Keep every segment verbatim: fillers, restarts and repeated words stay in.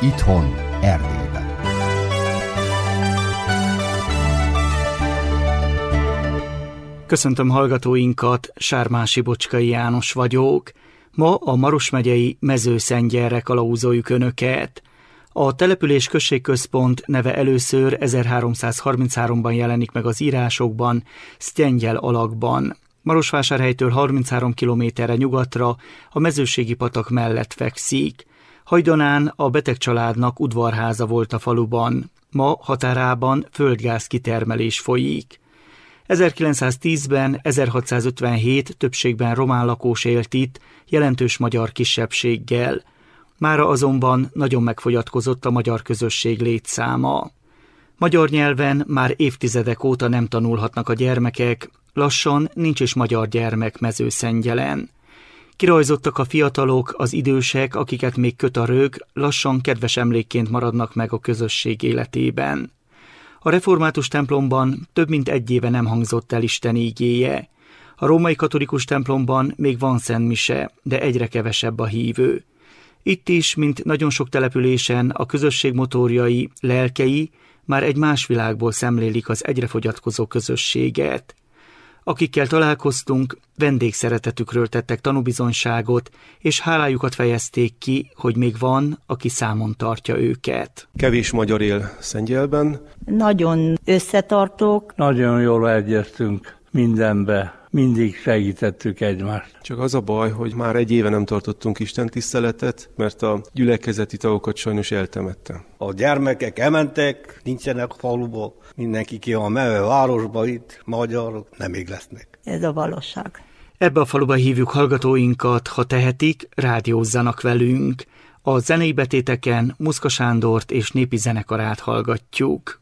Itthon, Erdélyben. Köszöntöm hallgatóinkat, Sármási Bocskai János vagyok. Ma a Maros megyei Mezőszengyelre kalauzoljuk Önöket. A település községközpont neve először ezerháromszázharmincháromban jelenik meg az írásokban, Sztyengyel alakban. Marosvásárhelytől harminchárom kilométerre nyugatra a Mezőségi patak mellett fekszik. Hajdanán a beteg családnak udvarháza volt a faluban. Ma határában földgáz kitermelés folyik. ezerkilencszáztízben ezerhatszázötvenhét többségben román lakós élt itt, jelentős magyar kisebbséggel. Mára azonban nagyon megfogyatkozott a magyar közösség létszáma. Magyar nyelven már évtizedek óta nem tanulhatnak a gyermekek, lassan nincs is magyar gyermek Mezőszengyelen. Kirajzottak a fiatalok, az idősek, akiket még köt a rög, lassan kedves emlékként maradnak meg a közösség életében. A református templomban több mint egy éve nem hangzott el Isten ígéje. A római katolikus templomban még van szentmise, de egyre kevesebb a hívő. Itt is, mint nagyon sok településen, a közösség motorjai, lelkei már egy más világból szemlélik az egyre fogyatkozó közösséget. Akikkel találkoztunk, vendégszeretetükről tettek tanúbizonyságot, és hálájukat fejezték ki, hogy még van, aki számon tartja őket. Kevés magyar él Szentgyelben. Nagyon összetartók. Nagyon jól egyeztünk mindenbe. Mindig segítettük egymást. Csak az a baj, hogy már egy éve nem tartottunk istentiszteletet, mert a gyülekezeti tagokat sajnos eltemette. A gyermekek elmentek, nincsenek faluba, mindenki ki a meve városba itt, magyarok nem még lesznek. Ez a valóság. Ebbe a faluba hívjuk hallgatóinkat, ha tehetik, rádiózzanak velünk. A zenei betéteken Muszka Sándort és népi zenekarát hallgatjuk.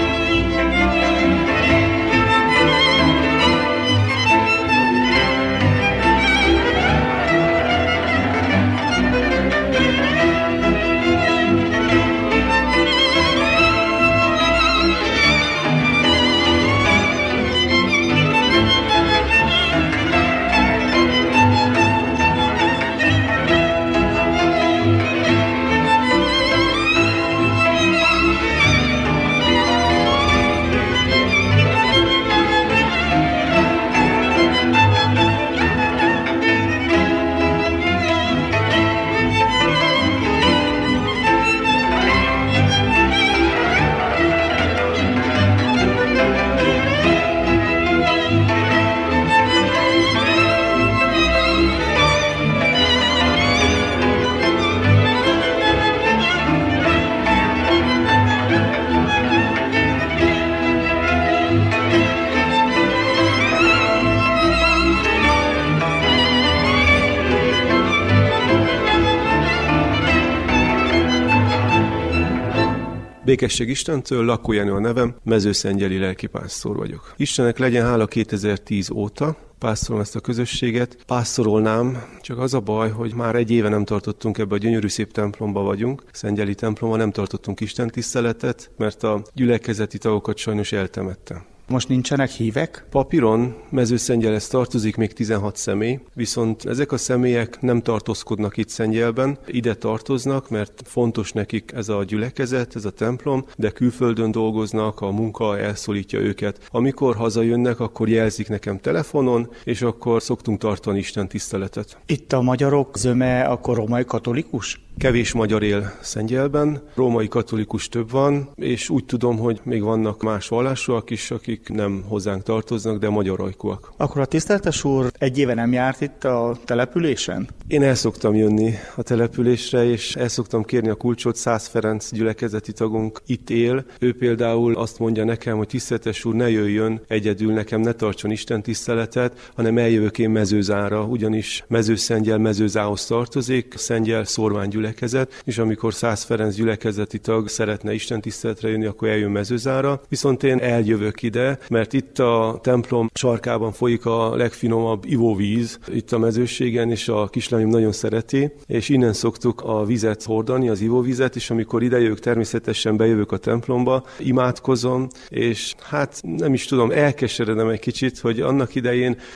Békesség Istentől, Lakó Jenő a nevem, mezőszengyeli lelkipásztor vagyok. Istennek legyen hála kétezer-tíz óta, pásztorolom ezt a közösséget. Pásztorolnám, csak az a baj, hogy már egy éve nem tartottunk ebbe a gyönyörű szép templomba vagyunk, Szentgyeli templomba nem tartottunk istentiszteletet, mert a gyülekezeti tagokat sajnos eltemette. Most nincsenek hívek? Papíron Mezőszengyelhez tartozik még tizenhat személy, viszont ezek a személyek nem tartózkodnak itt Szentgyelben, ide tartoznak, mert fontos nekik ez a gyülekezet, ez a templom, de külföldön dolgoznak, a munka elszólítja őket. Amikor hazajönnek, akkor jelzik nekem telefonon, és akkor szoktunk tartani istentiszteletet. Itt a magyarok zöme akkor római katolikus? Kevés magyar él Szentgyelben, római katolikus több van, és úgy tudom, hogy még vannak más vallásúak is, akik nem hozzánk tartoznak, de magyar ajkúak. Akkor a tiszteletes úr egy éve nem járt itt a településen? Én el szoktam jönni a településre, és el szoktam kérni a kulcsot. Szász Ferenc gyülekezeti tagunk itt él. Ő például azt mondja nekem, hogy tiszteletes úr, ne jöjjön egyedül nekem, ne tartson Isten tiszteletet, hanem eljövök én Mezőzára, ugyanis Mezőszengyel Mezőzához tartozik, Szentgyel szórvány gyülekezet, és amikor Szász Ferenc gyülekezeti tag szeretne Isten tiszteletre jönni, akkor eljön Mezőzára. Viszont én eljövök ide, mert itt a templom sarkában folyik a legfinomabb ivóvíz itt a mezőségen, és a kislemim nagyon szereti, és innen szoktuk a vizet hordani, az ivóvizet, és amikor idejövök, természetesen bejövök a templomba, imádkozom, és hát nem is tudom, elkeseredem egy kicsit, hogy annak idején olyan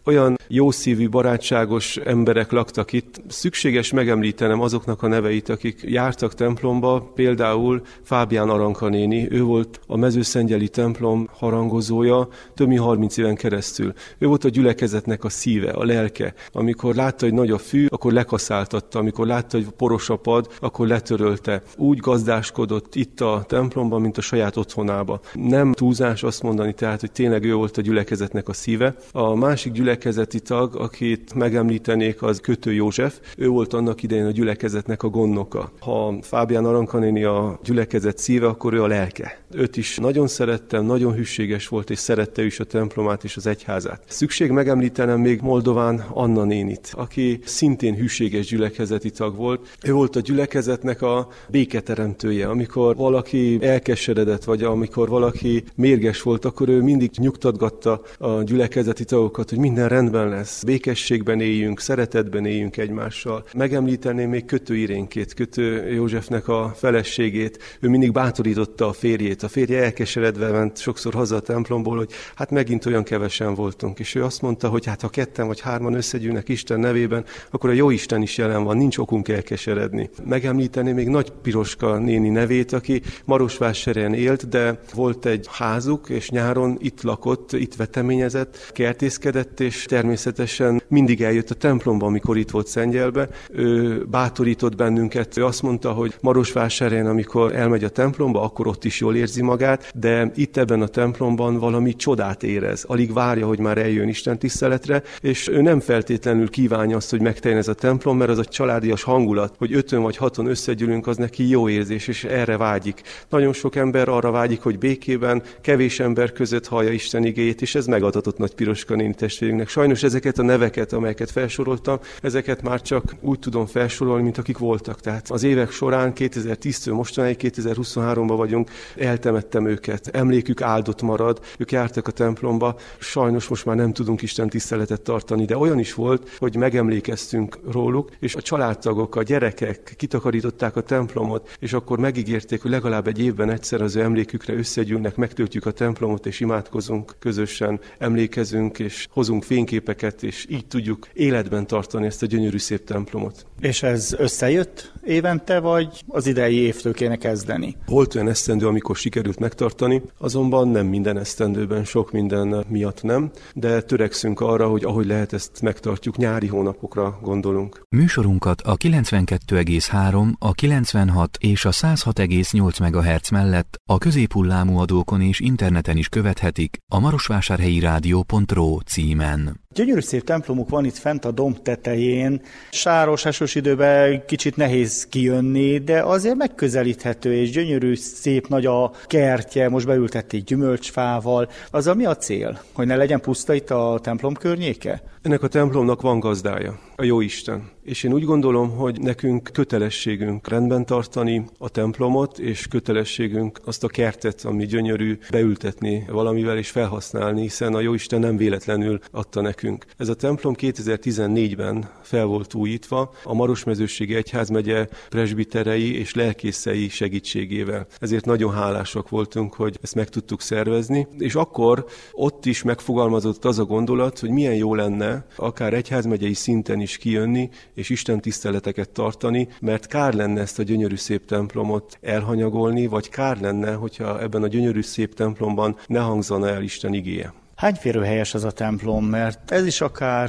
jószívű, barátságos emberek laktak itt. Szükséges megemlítenem azoknak a neveit, akik jártak templomba, például Fábián Aranka néni, ő volt a mezőszengyeli templom harangozója több mint harminc éven keresztül. Ő volt a gyülekezetnek a szíve, a lelke. Amikor látta, hogy nagy a fű, akkor lekaszáltatta, amikor látta, hogy poros a pad, akkor letörölte. Úgy gazdáskodott itt a templomban, mint a saját otthonába. Nem túlzás azt mondani, tehát, hogy tényleg ő volt a gyülekezetnek a szíve. A másik gyülekezeti tag, akit megemlítenék, az Kötő József. Ő volt annak idején a gyülekezetnek a gondnoka. Ha Fábián Aranka néni a gyülekezet szíve, akkor ő a lelke. Őt is nagyon szerettem, nagyon hűséges volt, és szerette ő is a templomát és az egyházát. Szükség megemlítenem még Moldován Anna nénit, aki szintén hűséges gyülekezeti tag volt. Ő volt a gyülekezetnek a béketeremtője. Amikor valaki elkeseredett, vagy amikor valaki mérges volt, akkor ő mindig nyugtatgatta a gyülekezeti tagokat, hogy minden rendben lesz, békességben éljünk, szeretetben éljünk egymással. Megemlíteném még Kötő Irénkét, Kötő Józsefnek a feleségét. Ő mindig bátorította a férjét. A férje elkeseredve ment sokszor haza a templomból, hogy hát megint olyan kevesen voltunk. És ő azt mondta, hogy hát ha ketten vagy hárman összegyűlnek Isten nevében, akkor a Jóisten is jelen van, nincs okunk elkeseredni. Megemlíteném még Nagy Piroska néni nevét, aki Marosvásárhelyen élt, de volt egy házuk, és nyáron itt lakott, itt veteményezett, kertészkedett, és természetesen mindig eljött a templomba, amikor itt volt Szengyelbe. Ő bátorított bennünket, ő azt mondta, hogy Marosvásárhelyen, amikor elmegy a templomba, akkor ott is jól érzi magát, de itt ebben a templomban valami csodát érez. Alig várja, hogy már eljön Isten tiszteletre, és ő nem feltétlenül kívánja azt, hogy megteljen ez a templom, mert az a családias hangulat, hogy ötön vagy haton összegyűlünk, az neki jó érzés, és erre vágyik. Nagyon sok ember arra vágyik, hogy békében, kevés ember között hallja Isten igéjét, és ez megadatott Nagy Piroska néni testvérünknek. Sajnos ezeket a neveket, amelyeket felsoroltam, ezeket már csak úgy tudom felsorolni, mint akik voltak. Tehát az évek során kétezer-tíztől mostanáig, kétezer-huszonháromban vagyunk, eltemettem őket. Emlékük áldott marad, ők jártak a templomba. Sajnos most már nem tudunk Isten tiszteletet tartani, de olyan is volt, hogy megemlékeztünk róluk, és a családtagok, a gyerekek kitakarították a templomot, és akkor megígérték, hogy legalább egy évben egyszer az ő emlékükre összegyűlnek, megtöltjük a templomot, és imádkozunk, közösen emlékezünk, és hozunk fényképeket, és így tudjuk életben tartani ezt a gyönyörű szép templomot. És ez összejött évente, vagy az idei évtől kéne kezdeni? Volt olyan esztendő, amikor sikerült megtartani, azonban nem minden esztendőben, sok minden miatt nem, de törekszünk arra, hogy ahogy lehet, ezt megtartjuk, nyári hónapokra gondolunk. Műsorunkat a kilencvenkettő egész három, a kilencvenhat és a száz hat egész nyolc megahertz mellett a középhullámú adókon és interneten is követhetik a marosvásárhelyi rádió pont ro címen. Gyönyörű szép templomuk van itt fent a domb tetején. Sáros, esős időben kicsit nehéz kijönni, de azért megközelíthető, és gyönyörű, szép nagy a kertje, most beültették gyümölcsfával. Azzal mi a cél? Hogy ne legyen puszta itt a templom környéke? Ennek a templomnak van gazdája, a Jóisten. És én úgy gondolom, hogy nekünk kötelességünk rendben tartani a templomot, és kötelességünk azt a kertet, ami gyönyörű, beültetni valamivel és felhasználni, hiszen a Jóisten nem véletlenül adta nekünk. Ez a templom kétezer-tizennégyben fel volt újítva a Marosmezőségi Egyházmegye presbiterei és lelkészei segítségével. Ezért nagyon hálásak voltunk, hogy ezt meg tudtuk szervezni, és akkor ott is megfogalmazott az a gondolat, hogy milyen jó lenne akár egyházmegyei szinten is kijönni, és Isten tiszteleteket tartani, mert kár lenne ezt a gyönyörű szép templomot elhanyagolni, vagy kár lenne, hogyha ebben a gyönyörű szép templomban ne hangzana el Isten igéje. Hány férőhelyes az a templom? Mert ez is akár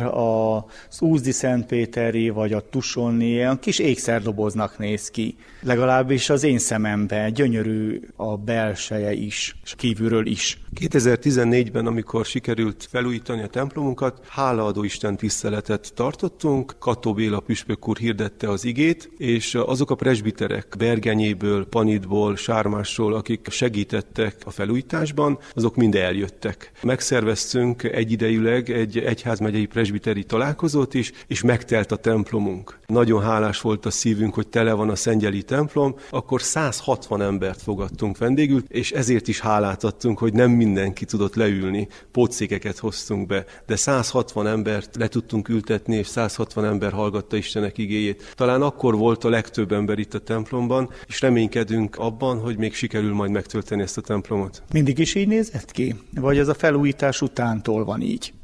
az Úzdi Szentpéteri, vagy a Tusolni, ilyen kis ékszerdoboznak néz ki. Legalábbis az én szememben gyönyörű a belseje is, és kívülről is. kétezer-tizennégyben, amikor sikerült felújítani a templomunkat, hálaadó Isten tiszteletet tartottunk, Kattó Béla püspök úr hirdette az igét, és azok a presbiterek Bergenyéből, Panitból, Sármásról, akik segítettek a felújításban, azok mind eljöttek. Megszerveztünk egyidejűleg egy egyházmegyei presbiteri találkozót is, és megtelt a templomunk. Nagyon hálás volt a szívünk, hogy tele van a szengyeli templom, akkor száz hatvan embert fogadtunk vendégül, és ezért is hálát adtunk, hogy nem mindenki tudott leülni, pótszékeket hoztunk be, de száz hatvan embert le tudtunk ültetni, és száz hatvan ember hallgatta Istenek igéjét. Talán akkor volt a legtöbb ember itt a templomban, és reménykedünk abban, hogy még sikerül majd megtölteni ezt a templomot. Mindig is így nézett ki? Vagy ez a felújítás utántól van így?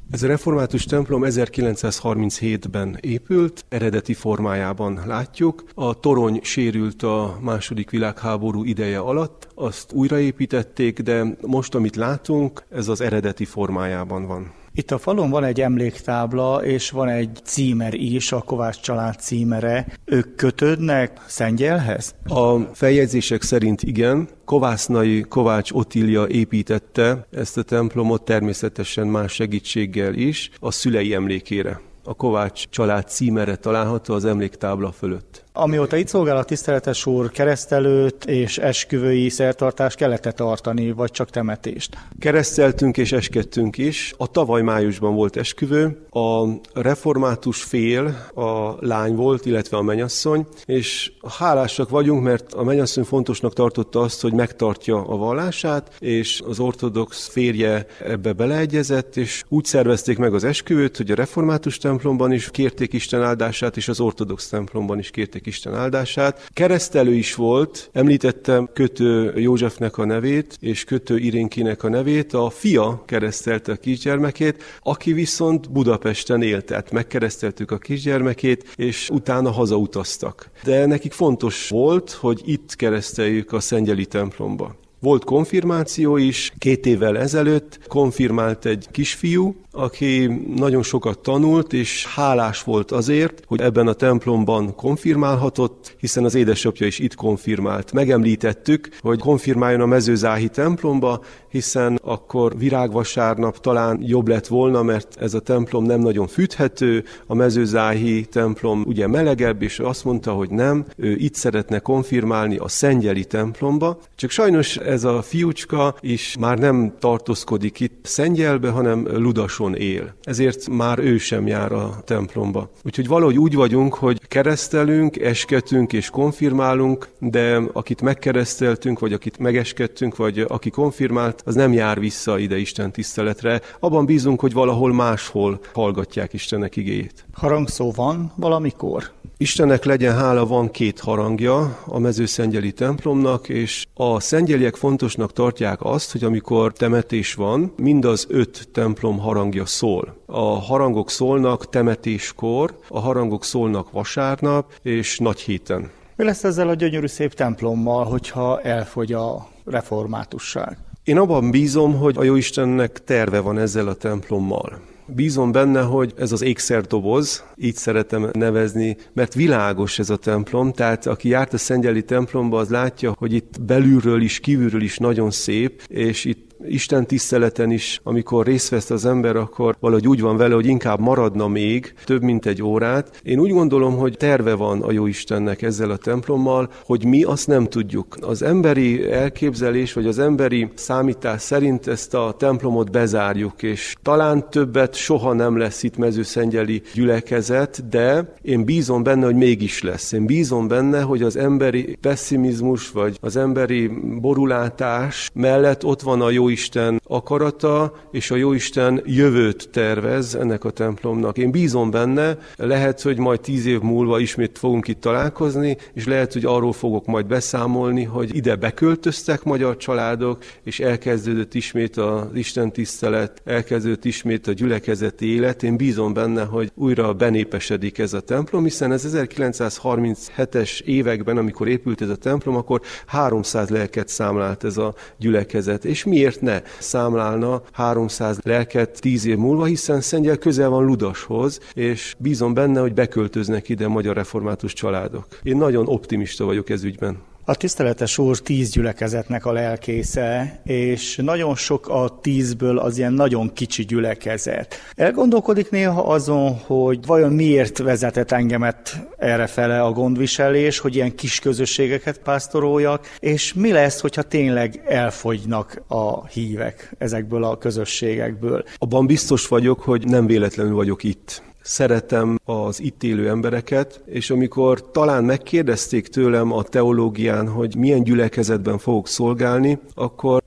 Ez a református templom ezerkilencszázharminchétben épült, eredeti formájában látjuk. A torony sérült a második világháború ideje alatt, azt újraépítették, de most, amit látunk, ez az eredeti formájában van. Itt a falon van egy emléktábla, és van egy címer is, a Kovács család címere. Ők kötődnek Szentgyelhez? A feljegyzések szerint igen. Kovásznai Kovács Otília építette ezt a templomot, természetesen más segítséggel is, a szülei emlékére. A Kovács család címere található az emléktábla fölött. Amióta itt szolgál a tiszteletes úr, keresztelőt és esküvői szertartást kellett tartani, vagy csak temetést? Kereszteltünk és eskedtünk is. A tavaly májusban volt esküvő. A református fél a lány volt, illetve a mennyasszony, és hálásak vagyunk, mert a mennyasszony fontosnak tartotta azt, hogy megtartja a vallását, és az ortodox férje ebbe beleegyezett, és úgy szervezték meg az esküvőt, hogy a református templomban is kérték Isten áldását, és az ortodox templomban is kérték Isten áldását. Keresztelő is volt, említettem Kötő Józsefnek a nevét, és Kötő Irénkinek a nevét, a fia keresztelte a kisgyermekét, aki viszont Budapesten élt, tehát megkereszteltük a kisgyermekét, és utána hazautaztak. De nekik fontos volt, hogy itt kereszteljük a Szentgyeli templomba. Volt konfirmáció is, két évvel ezelőtt konfirmált egy kisfiú, aki nagyon sokat tanult, és hálás volt azért, hogy ebben a templomban konfirmálhatott, hiszen az édesapja is itt konfirmált. Megemlítettük, hogy konfirmáljon a Mezőzáhi templomba, hiszen akkor virágvasárnap talán jobb lett volna, mert ez a templom nem nagyon fűthető, a Mezőzáhi templom ugye melegebb, és azt mondta, hogy nem, ő itt szeretne konfirmálni a Szentgyeli templomba, csak sajnos ez a fiúcska is már nem tartózkodik itt Szentgyelbe, hanem Ludason él. Ezért már ő sem jár a templomba. Úgyhogy valahogy úgy vagyunk, hogy keresztelünk, esketünk és konfirmálunk, de akit megkereszteltünk, vagy akit megeskedtünk, vagy aki konfirmált, az nem jár vissza ide Isten tiszteletre. Abban bízunk, hogy valahol máshol hallgatják Istennek igéjét. Harangszó van valamikor? Istennek legyen hála, van két harangja a Mezőszentgyeli templomnak, és a szentgyeliek fontosnak tartják azt, hogy amikor temetés van, mind az öt templom harangja szól. A harangok szólnak temetéskor, a harangok szólnak vasárnap és nagy héten. Mi lesz ezzel a gyönyörű szép templommal, hogyha elfogy a reformátusság? Én abban bízom, hogy a Jóistennek terve van ezzel a templommal. Bízom benne, hogy ez az ékszerdoboz, így szeretem nevezni, mert világos ez a templom, tehát aki járt a Szentgyeli templomba, az látja, hogy itt belülről is, kívülről is nagyon szép, és itt Isten tiszteleten is, amikor részt vesz az ember, akkor valahogy úgy van vele, hogy inkább maradna még több mint egy órát. Én úgy gondolom, hogy terve van a Jóistennek ezzel a templommal, hogy mi azt nem tudjuk. Az emberi elképzelés, vagy az emberi számítás szerint ezt a templomot bezárjuk, és talán többet soha nem lesz itt mezőszentgyeli gyülekezet, de én bízom benne, hogy mégis lesz. Én bízom benne, hogy az emberi pessimizmus, vagy az emberi borulátás mellett ott van a jó Jóisten akarata, és a Jóisten jövőt tervez ennek a templomnak. Én bízom benne, lehet, hogy majd tíz év múlva ismét fogunk itt találkozni, és lehet, hogy arról fogok majd beszámolni, hogy ide beköltöztek magyar családok, és elkezdődött ismét az Isten tisztelet, elkezdődött ismét a gyülekezeti élet. Én bízom benne, hogy újra benépesedik ez a templom, hiszen ez ezerkilencszázharminchetes években, amikor épült ez a templom, akkor háromszáz lelket számlált ez a gyülekezet. És miért ne számlálna háromszáz lelket tíz év múlva, hiszen Szentgyel közel van Ludashoz, és bízom benne, hogy beköltöznek ide magyar református családok. Én nagyon optimista vagyok ez ügyben. A tiszteletes úr tíz gyülekezetnek a lelkésze, és nagyon sok a tízből az ilyen nagyon kicsi gyülekezet. Elgondolkodik néha azon, hogy vajon miért vezetett engemet errefele a gondviselés, hogy ilyen kis közösségeket pásztoroljak, és mi lesz, hogyha tényleg elfogynak a hívek ezekből a közösségekből. Abban biztos vagyok, hogy nem véletlenül vagyok itt. Szeretem az itt élő embereket, és amikor talán megkérdezték tőlem a teológián, hogy milyen gyülekezetben fogok szolgálni, akkor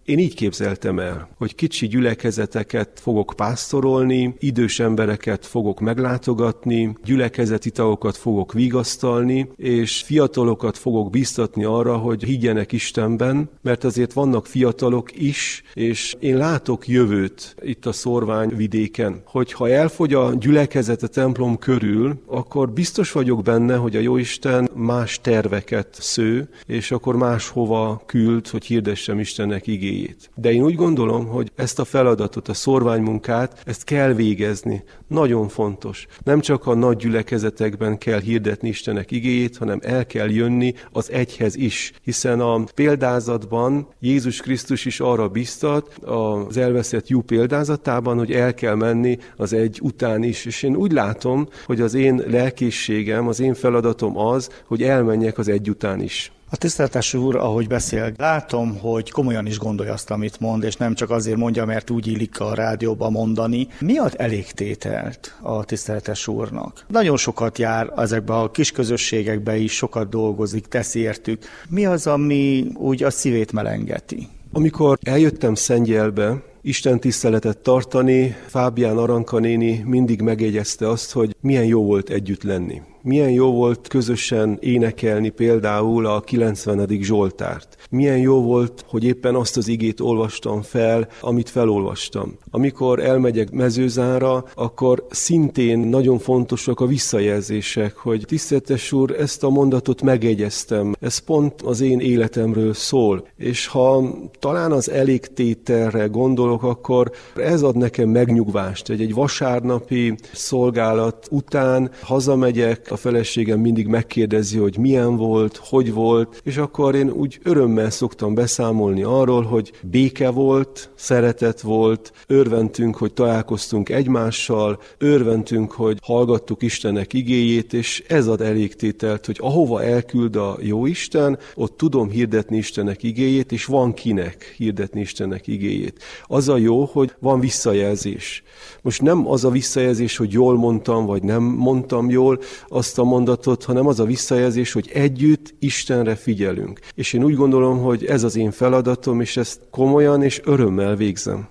Én így képzeltem el, hogy kicsi gyülekezeteket fogok pásztorolni, idős embereket fogok meglátogatni, gyülekezeti tagokat fogok vigasztalni, és fiatalokat fogok biztatni arra, hogy higgyenek Istenben, mert azért vannak fiatalok is, és én látok jövőt itt a Szorványvidéken, hogy ha elfogy a gyülekezet a templom körül, akkor biztos vagyok benne, hogy a Jóisten más terveket sző, és akkor máshova küld, hogy hirdessem Istennek igéjét. De én úgy gondolom, hogy ezt a feladatot, a szorványmunkát, ezt kell végezni. Nagyon fontos. Nem csak a nagy gyülekezetekben kell hirdetni Istennek igéjét, hanem el kell jönni az egyhez is. Hiszen a példázatban Jézus Krisztus is arra biztat, az elveszett lyuk példázatában, hogy el kell menni az egy után is. És én úgy látom, hogy az én lelkészségem, az én feladatom az, hogy elmenjek az egy után is. A tiszteletes úr, ahogy beszél, látom, hogy komolyan is gondolja azt, amit mond, és nem csak azért mondja, mert úgy illik a rádióban mondani. Mi ad elégtételt a tiszteletes úrnak? Nagyon sokat jár ezekbe a kis közösségekbe is, sokat dolgozik, tesz értük. Mi az, ami úgy a szívét melengeti? Amikor eljöttem Szentgyelbe, Isten tiszteletet tartani, Fábián Aranka néni mindig megjegyezte azt, hogy milyen jó volt együtt lenni. Milyen jó volt közösen énekelni például a kilencvenedik Zsoltárt. Milyen jó volt, hogy éppen azt az igét olvastam fel, amit felolvastam. Amikor elmegyek Mezőzánra, akkor szintén nagyon fontosak a visszajelzések, hogy tiszteletes úr, ezt a mondatot megjegyeztem, ez pont az én életemről szól. És ha talán az elégtételre gondolok, akkor ez ad nekem megnyugvást. Egy, egy vasárnapi szolgálat után hazamegyek, a feleségem mindig megkérdezi, hogy milyen volt, hogy volt, és akkor én úgy örömmel szoktam beszámolni arról, hogy béke volt, szeretet volt, örventünk, hogy találkoztunk egymással, örventünk, hogy hallgattuk Istennek igéjét, és ez ad elégtételt, hogy ahova elküld a Jóisten, ott tudom hirdetni Istennek igéjét, és van kinek hirdetni Istennek igéjét. Az a jó, hogy van visszajelzés. Most nem az a visszajelzés, hogy jól mondtam, vagy nem mondtam jól azt a mondatot, hanem az a visszajelzés, hogy együtt Istenre figyelünk. És én úgy gondolom, hogy ez az én feladatom, és ezt komolyan és örömmel végzem.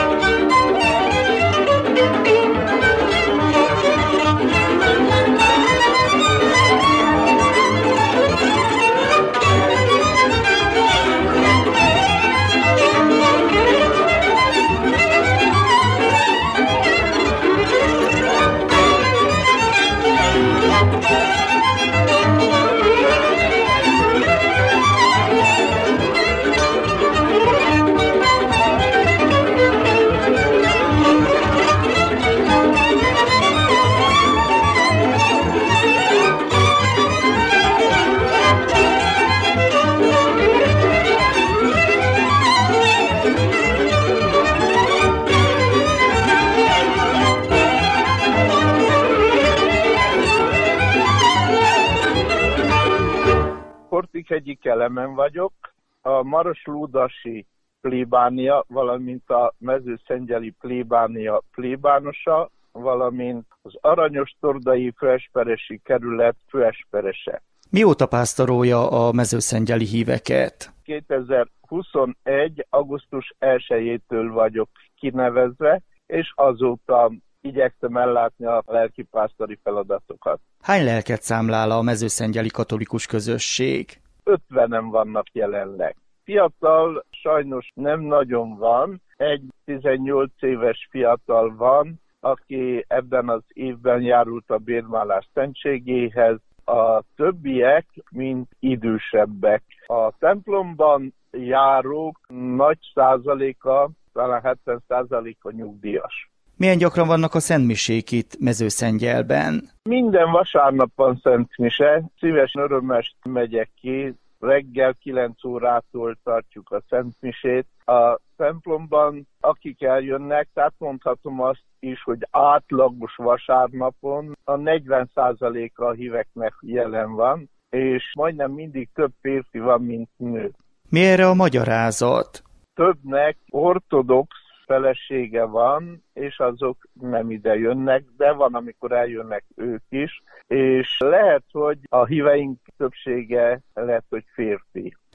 Egyik elemen vagyok, a Maroslúdasi plébánia, valamint a Mezőszengyeli plébánia plébánosa, valamint az Aranyostordai főesperesi kerület főesperese. Mióta pásztorolja a mezőszengyeli híveket? kétezer-huszonegy. augusztus elsejétől vagyok kinevezve, és azóta igyekszem ellátni a lelkipásztori feladatokat. Hány lelket számlál a mezőszengyeli katolikus közösség? ötvenen vannak jelenleg. Fiatal sajnos nem nagyon van, egy tizennyolc éves fiatal van, aki ebben az évben járult a bérmálás szentségéhez, a többiek mind idősebbek. A templomban járók nagy százaléka, talán hetven százaléka nyugdíjas. Milyen gyakran vannak a szentmisék itt Mezőszengyelben? Minden vasárnap van szentmise, szívesen örömmel megyek ki, reggel kilenc órától tartjuk a szentmisét. A templomban akik eljönnek, tehát mondhatom azt is, hogy átlagos vasárnapon a negyven százaléka a híveknek jelen van, és majdnem mindig több férfi van, mint nő. Mi erre a magyarázat? Többnek ortodox felesége van, és azok nem ide jönnek, de van, amikor eljönnek ők is, és lehet, hogy a híveink többsége lehet, hogy férfi.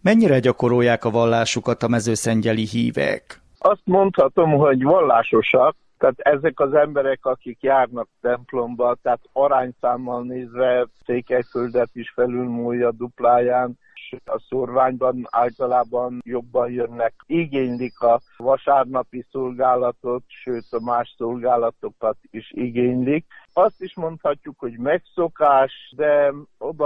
Mennyire gyakorolják a vallásukat a mezőszengyeli hívek? Azt mondhatom, hogy vallásosak, tehát ezek az emberek, akik járnak templomba, tehát arányszámmal nézve Székelyföldet is felülmúlja dupláján, a szórványban általában jobban jönnek, igénylik a vasárnapi szolgálatot, sőt a más szolgálatokat is igénylik. Azt is mondhatjuk, hogy megszokás, de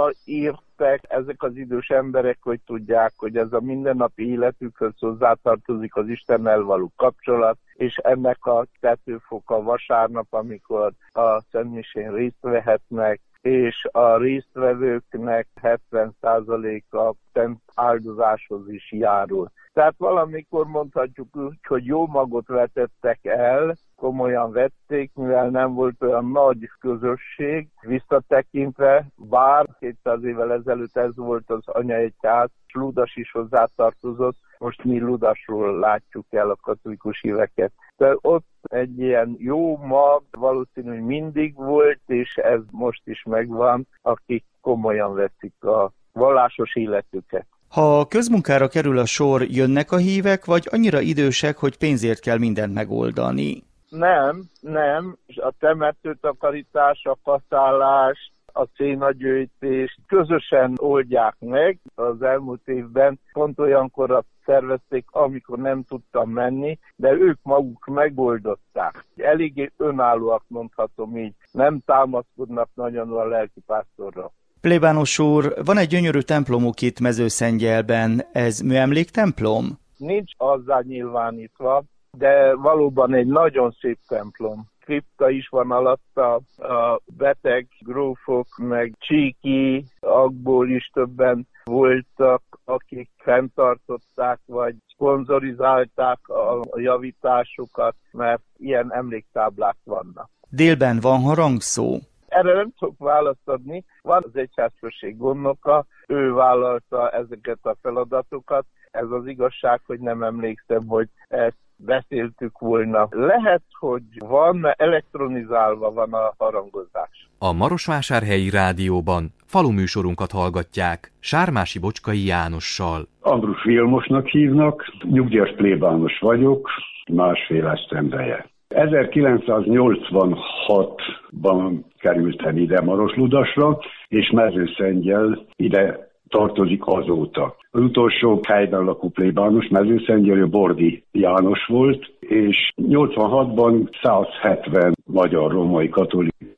odaértek ezek az idős emberek, hogy tudják, hogy ez a mindennapi életükhöz hozzátartozik az Istennel való kapcsolat, és ennek a tetőfoka vasárnap, amikor a szentmisén részt vehetnek, és a résztvevőknek hetven százaléka szent áldozáshoz is járul. Tehát valamikor mondhatjuk úgy, hogy jó magot vetettek el, komolyan vették, mivel nem volt olyan nagy közösség, visszatekintve, bár kétszáz évvel ezelőtt ez volt az anyaegyház, Ludas is hozzátartozott, most mi Ludasról látjuk el a katolikus híveket. De ott egy ilyen jó mag valószínű mindig volt, és ez most is megvan, akik komolyan veszik a vallásos életüket. Ha közmunkára kerül a sor, jönnek a hívek, vagy annyira idősek, hogy pénzért kell mindent megoldani? Nem, nem. A temetőtakarítás, a kaszálás, a szénagyűjtést közösen oldják meg. Az elmúlt évben pont olyankor szervezték, amikor nem tudtam menni, de ők maguk megoldották. Eléggé önállóak, mondhatom így. Nem támaszkodnak nagyon a lelkipásztorra. Plébános úr, van egy gyönyörű templomuk itt Mezőszengyelben. Ez műemléktemplom? Nincs azzá nyilvánítva, de valóban egy nagyon szép templom. Kripta is van alatta, a beteg grófok, meg Csíki akból is többen voltak, akik fenntartották, vagy szponzorizálták a javításokat, mert ilyen emléktáblák vannak. Délben van harangszó? Erre nem tudok választ adni. Van az egyházközség gondnoka, ő vállalta ezeket a feladatokat. Ez az igazság, hogy nem emlékszem, hogy ezt beszéltük volna. Lehet, hogy van, mert elektronizálva van a harangozás. A Marosvásárhelyi Rádióban faluműsorunkat hallgatják Sármási Bocskai Jánossal. Ambrus Vilmosnak hívnak, nyugdíjas plébános vagyok, másfél esztendeje. ezerkilencszáznyolcvanhatban kerültem ide Marosludasra, és Mezőszengyel ide tartozik azóta. Az utolsó helyben lakó plébános Mezőszengyelő Bordi János volt, és nyolcvanhatban százhetven magyar-római katolikus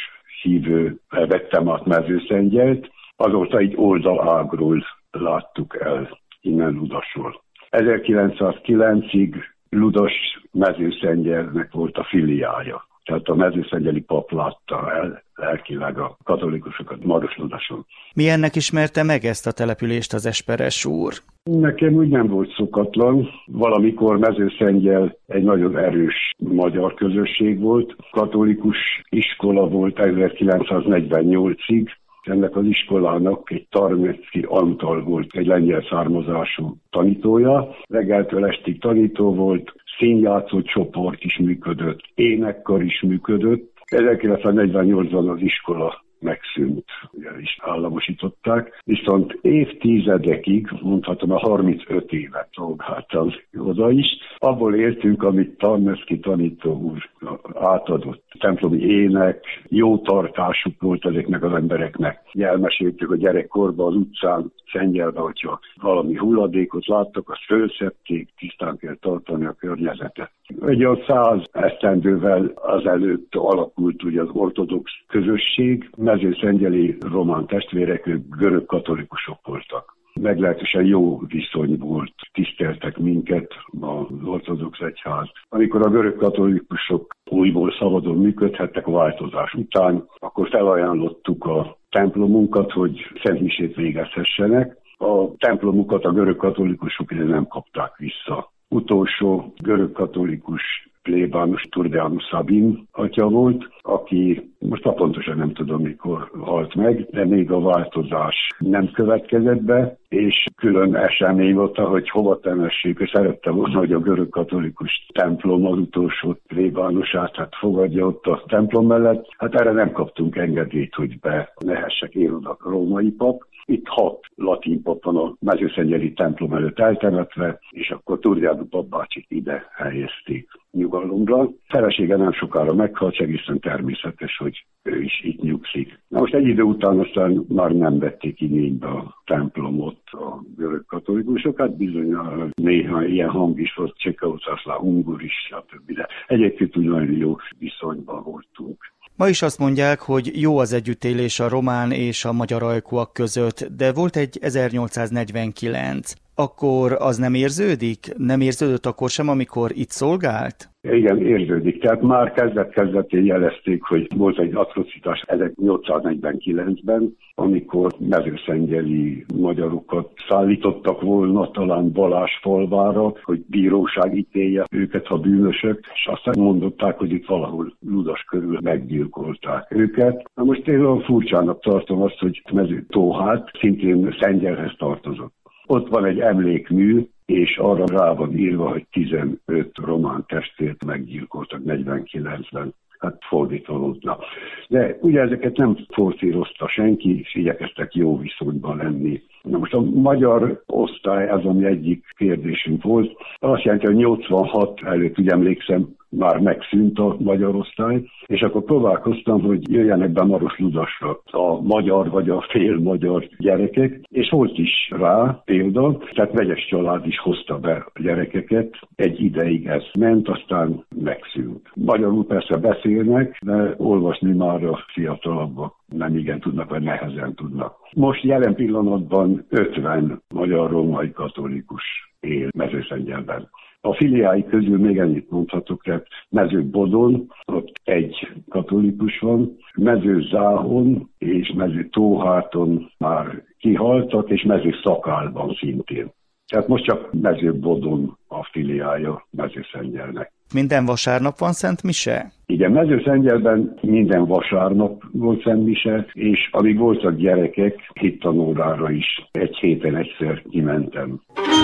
hívő vettem át Mezőszengyelt, azóta egy oldalágról láttuk el innen Ludasról. ezerkilencszázkilencig Ludas Mezőszengyelnek volt a filiája. Tehát a mezőszengyeli pap látta el lelkileg a katolikusokat Marosludason. Milyennek ismerte meg ezt a települést az Esperes úr? Nekem úgy nem volt szokatlan. Valamikor Mezőszengyel egy nagyon erős magyar közösség volt. Katolikus iskola volt ezerkilencszáznegyvennyolcig. Ennek az iskolának egy Tarnecki Antal volt, egy lengyel származású tanítója. Reggeltől estig tanító volt, színjátszó csoport is működött, énekkar is működött. ezerkilencszáznegyvennyolcban az iskola megszűnt, ugye is államosították, viszont évtizedekig, mondhatom a harmincöt évet szolgáltam oda is, abból éltünk, amit Tarnecki tanító úr átadott. Templomi ének, jó tartásuk volt ezeknek az embereknek. Elmeséltük a gyerekkorban az utcán, Szengyelben, hogyha valami hulladékot láttak, azt fölszedték, tisztán kell tartani a környezetet. Egy olyan száz esztendővel azelőtt alakult ugye az ortodox közösség, mezőszengyeli román testvérek, ők görög katolikusok voltak. Meglehetősen jó viszony volt, tiszteltek minket az ortodox egyház. Amikor a görög katolikusok újból szabadon működhettek a változás után, akkor felajánlottuk a templomunkat, hogy szentmisét végezhessenek. A templomukat a görög katolikusok nem kapták vissza. Utolsó görög katolikus plébános Turdeanus Szabin atya volt, aki Most pontosan nem tudom, mikor halt meg, de még a változás nem következett be, és külön esemény volt, hogy hova temessék, és szerette volna, hogy a görög katolikus templom az utolsó plébánosát hát fogadja ott a templom mellett. Hát erre nem kaptunk engedélyt, hogy be lehessek én oda római pap. Itt hat latin pap van a mezőszennyeli templom előtt eltemetve, és akkor Turriádú papbácsit ide helyezték nyugalomra. Felesége nem sokára meghalt, egészen természetes, hogy ő is itt nyugszik. Na most egy idő után aztán már nem vették igénybe a templomot a görög katolikusok, hát bizony néha ilyen hang is volt, Csehkoszlovákia, Ungur is, stb. De egyébként úgy nagyon jó viszonyban voltunk. Ma is azt mondják, hogy jó az együttélés a román és a magyar ajkúak között, de volt egy ezernyolcszáznegyvenkilenc. Akkor az nem érződik? Nem érződött akkor sem, amikor itt szolgált? Igen, érződik. Tehát már kezdet-kezdetén jelezték, hogy volt egy atrocitás ezernyolcszáznegyvenkilencben, amikor mezőszennyeli magyarokat szállítottak volna talán Balázsfalvára, hogy bíróság ítélje őket, ha bűnösök, és aztán mondották, hogy itt valahol Ludas körül meggyilkolták őket. Na most én olyan furcsának tartom azt, hogy Mezőtóhát szintén Szengyelhez tartozott. Ott van egy emlékmű, és arra rá van írva, hogy tizenöt román testvért meggyilkoltak negyvenkilencben. Hát fordítolódna. De ugye ezeket nem forszírozta senki, és igyekeztek jó viszonyban lenni. Na most a magyar osztály, ez ami egyik kérdésünk volt, azt jelenti, hogy nyolcvanhat előtt, ugye emlékszem, már megszűnt a magyar osztály, és akkor próbálkoztam, hogy jöjjenek be Maros-Ludasra a magyar vagy a fél magyar gyerekek, és volt is rá példa, tehát vegyes család is hozta be a gyerekeket, egy ideig ez ment, aztán megszűnt. Magyarul persze beszélnek, de olvasni már a fiatalabbak nem igen tudnak, vagy nehezen tudnak. Most jelen pillanatban ötven magyar-római katolikus él Mezőszengyelben. A filiái közül még ennyit mondhatok, tehát Mezőbodon, ott egy katolikus van, Mezőzáhon és Mezőtóháton már kihaltak, és Mezőszakálban szintén. Tehát most csak Mezőbodon a filiája Mezőszengyelnek. Minden vasárnap van Szent Mise? Igen, Mezőszengyelben minden vasárnap volt Szent Mise, és amíg voltak gyerekek, hittanórára is egy héten egyszer kimentem.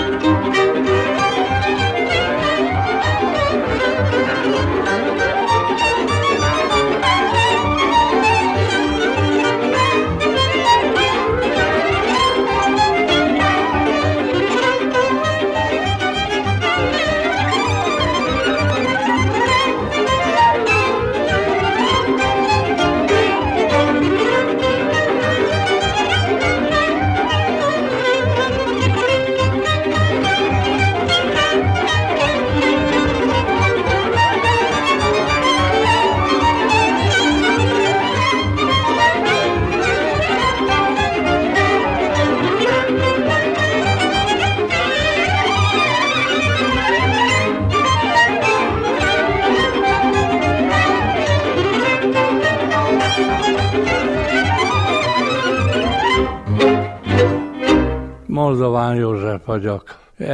Moldován József vagyok.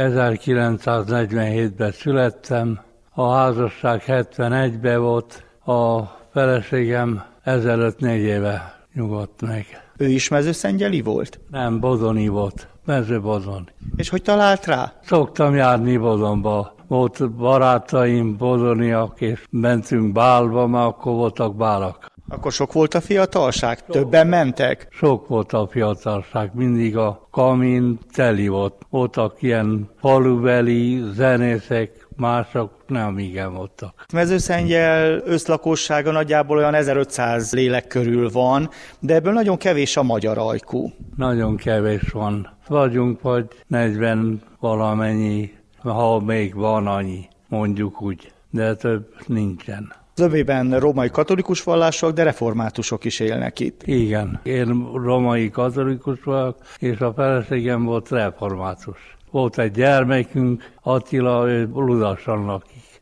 ezerkilencszáznegyvenhétben születtem, a házasság hetvenegyben volt, a feleségem ezelőtt négy éve nyugodt meg. Ő is mezőszengyeli volt? Nem, bodoni volt, Mezőbodon. És hogy talált rá? Szoktam járni Bodonba. Volt barátaim bodoniak, és mentünk bálba, mert akkor voltak bálak. Akkor sok volt a fiatalság? Többen mentek? Sok volt a fiatalság, mindig a kamin teli volt. Voltak ilyen falubeli zenészek, mások nem igen voltak. Mezőszengyel összlakossága nagyjából olyan ezerötszáz lélek körül van, de ebből nagyon kevés a magyar ajkú. Nagyon kevés van. Vagyunk vagy negyven valamennyi, ha még van annyi, mondjuk úgy, de több nincsen. Zövében római katolikus vallások, de reformátusok is élnek itt. Igen, én római katolikus vagyok, és a feleségem volt református. Volt egy gyermekünk, Attila, ő Ludason lakik.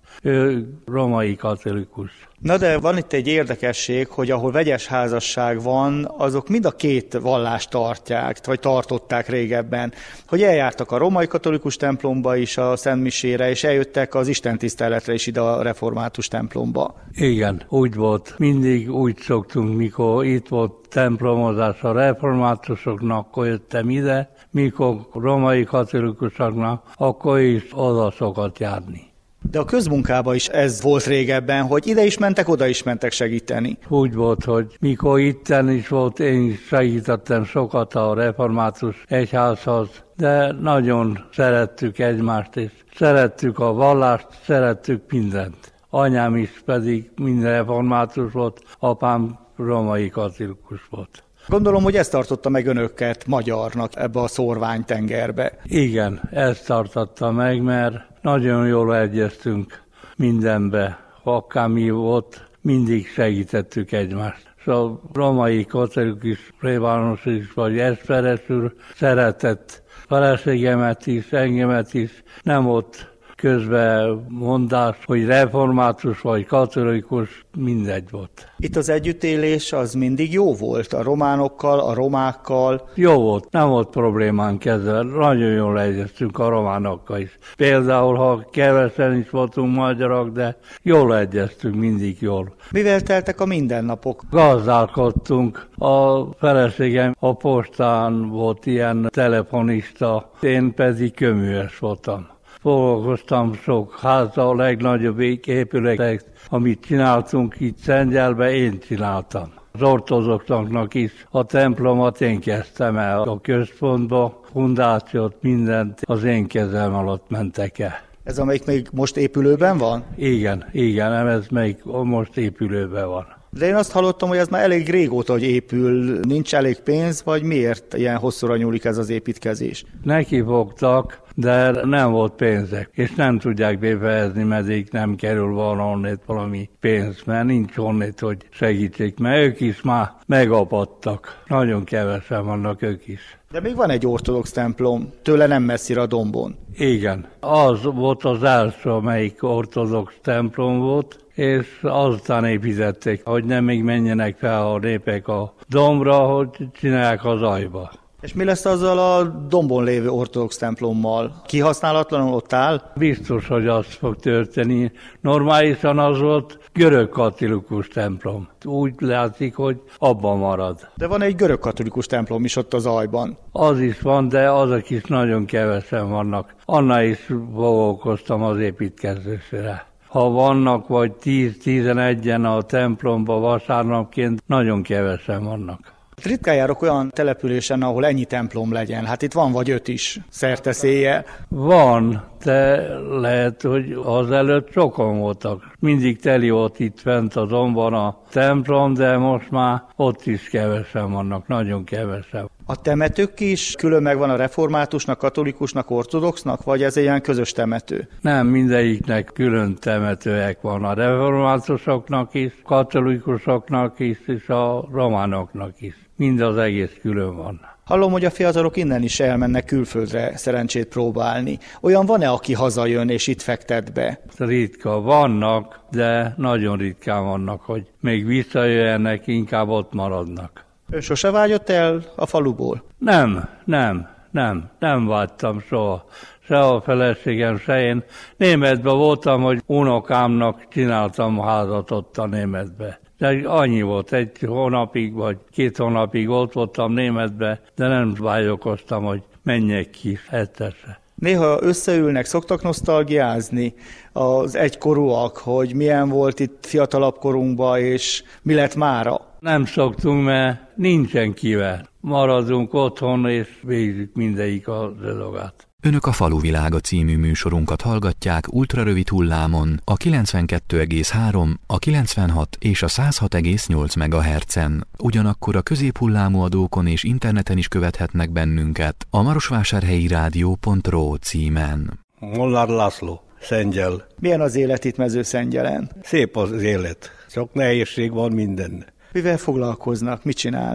Ő római katolikus. Na de van itt egy érdekesség, hogy ahol vegyes házasság van, azok mind a két vallást tartják, vagy tartották régebben, hogy eljártak a római katolikus templomba is, a szentmisére, és eljöttek az istentiszteletre is ide a református templomba. Igen, úgy volt. Mindig úgy szoktunk, mikor itt volt templomozás a reformátusoknak, akkor jöttem ide, mikor római katolikusoknak, akkor is oda szokott járni. De a közmunkában is ez volt régebben, hogy ide is mentek, oda is mentek segíteni. Úgy volt, hogy mikor itten is volt, én is segítettem sokat a református egyházhoz, de nagyon szerettük egymást, és szerettük a vallást, szerettük mindent. Anyám is pedig minden református volt, apám római katolikus volt. Gondolom, hogy ez tartotta meg önöket magyarnak ebbe a szórványtengerbe. Igen, ez tartotta meg, mert nagyon jól egyeztünk mindenbe. Akármi volt, mindig segítettük egymást. És a római katolikus plébános is, vagy Esperes úr szeretett feleségemet is, engemet is. Nem volt közben mondás, hogy református vagy katolikus, mindegy volt. Itt az együttélés az mindig jó volt a románokkal, a romákkal? Jó volt, nem volt problémánk ezzel. Nagyon jól egyeztünk a románokkal is. Például, ha kevesen is voltunk magyarok, de jól egyeztünk, mindig jól. Mivel teltek a mindennapok? Gazdálkodtunk. A feleségem a postán volt ilyen telefonista, én pedig köműves voltam. Foglalkoztam sok háza, a legnagyobb épületek, amit csináltunk itt Szentgyelbe, én csináltam. Az ortodoxoknak is a templomot én kezdtem el a központba, fundációt, mindent az én kezem alatt mentek el. Ez amelyik még most épülőben van? Igen, igen, ez még most épülőben van. De én azt hallottam, hogy ez már elég régóta, hogy épül, nincs elég pénz, vagy miért ilyen hosszúra nyúlik ez az építkezés? Neki fogtak, de nem volt pénzek, és nem tudják befejezni, meddig nem kerül valahonnét valami pénz, mert nincs honnét, hogy segítsék, mert ők is már megapadtak. Nagyon kevesen vannak ők is. De még van egy ortodox templom, tőle nem messzire a dombon. Igen, az volt az első, amelyik ortodox templom volt, és azután építették, hogy nem még menjenek fel a népek a dombra, hogy csinálják az ajba. És mi lesz azzal a dombon lévő ortodox templommal? Kihasználatlanul ott áll? Biztos, hogy az fog történni. Normálisan az volt görög katolikus templom. Úgy látszik, hogy abban marad. De van egy görög katolikus templom is ott az ajban. Az is van, de azok is nagyon kevesen vannak. Annál is foglalkoztam az építkezésre. Ha vannak vagy tíz-tizenegyen a templomba vasárnapként, nagyon kevesen vannak. Ritkán járok olyan településen, ahol ennyi templom legyen. Hát itt van vagy öt is, szerteszéje. Van, de lehet, hogy azelőtt sokan voltak. Mindig teli volt itt fent a dombon a templom, de most már ott is kevesen vannak, nagyon kevesen. A temetők is külön megvan a reformátusnak, katolikusnak, ortodoxnak, vagy ez egy ilyen közös temető? Nem, mindegyiknek külön temetőek van, a reformátusoknak is, katolikusoknak is, és a románoknak is. Mind az egész külön van. Hallom, hogy a fiatalok innen is elmennek külföldre szerencsét próbálni. Olyan van-e, aki hazajön és itt fektet be? Ritka vannak, de nagyon ritkán vannak, hogy még visszajöjjenek, inkább ott maradnak. Ön sose vágyott el a faluból? Nem, nem, nem, nem vágytam soha. Se a feleségem, se én. Németben voltam, hogy unokámnak csináltam házat ott a Németbe. De annyi volt, egy hónapig vagy két hónapig ott voltam Németbe, de nem vágyakoztam, hogy menjek ki ettese. Néha összeülnek, szoktak nosztalgiázni az egykorúak, hogy milyen volt itt fiatalabb korunkban, és mi lett mára? Nem szoktunk, mert nincsen kivel. Maradunk otthon, és végzik mindegyik a dolgát. Önök a Faluvilága című műsorunkat hallgatják ultrarövid hullámon a kilencvenkettő egész három, a kilencvenhat és a száz hat egész nyolc megahertzen. Ugyanakkor a középhullámú adókon és interneten is követhetnek bennünket a marosvásárhelyi rádió pont ro címen. Molnár László, Szentgyel. Milyen az élet itt Mezőszentgyelen? Szép az élet, csak nehézség van minden. Mivel foglalkoznak, mit csinálnak?